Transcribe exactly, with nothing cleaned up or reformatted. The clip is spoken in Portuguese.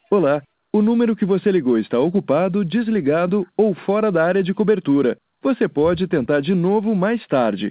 Olá, o número que você ligou está ocupado, desligado ou fora da área de cobertura. Você pode tentar de novo mais tarde.